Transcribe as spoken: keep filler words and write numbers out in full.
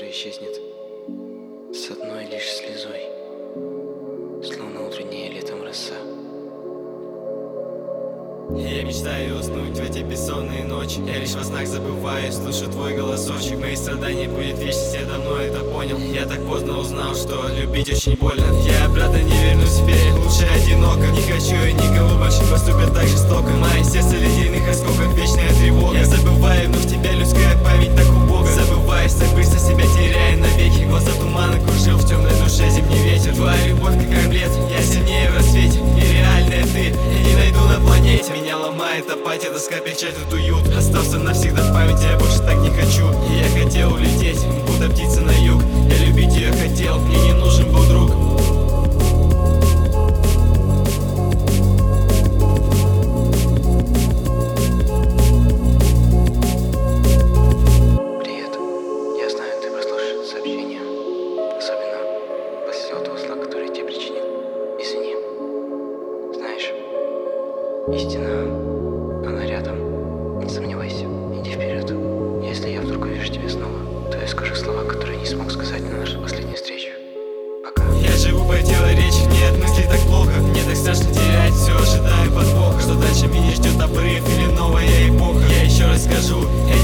исчезнет с одной лишь слезой, словно утренняя летом роса. Я мечтаю уснуть в эти бессонные ночи. Я лишь во снах забываю, слышу твой голосочек. Мои страдания будет вечность, я давно это понял. Я так поздно узнал, что любить очень больно. Я обратно не вернусь теперь, лучше одиноко. Не хочу и никого больше поступят так жестоко. Мое сердце ледяных осколков, вечная тревога. Я забываю, но в тебя людская память так убога. Забываюсь так быстро, себя теряя навеки. Глаза тумана кружил в темной душе зимний ветер. Твоя любовь как омлет, я сильнее в рассвете. Нереальная ты, я не найду на планете. Меня ломает апатия, тоска, печаль, тут уют. Остался навсегда в памяти, я больше так не хочу. И я хотел улететь, будто птица на юг. Я любить ее хотел, мне не нужен был друг. Привет. Я знаю, ты прослушаешь это сообщение. Особенно после всего того зла, который я тебе причинил. Извини. Знаешь, истина, она рядом. Не сомневайся, иди вперед. Если я вдруг увижу тебя снова, то я скажу слова, которые не смог сказать на нашу последнюю встречу. Пока. Я живу по телоречи, мне от мыслей так плохо. Мне так страшно терять, все ожидаю подвоха. Что дальше меня ждет обрыв или новая эпоха. Я еще раз скажу, я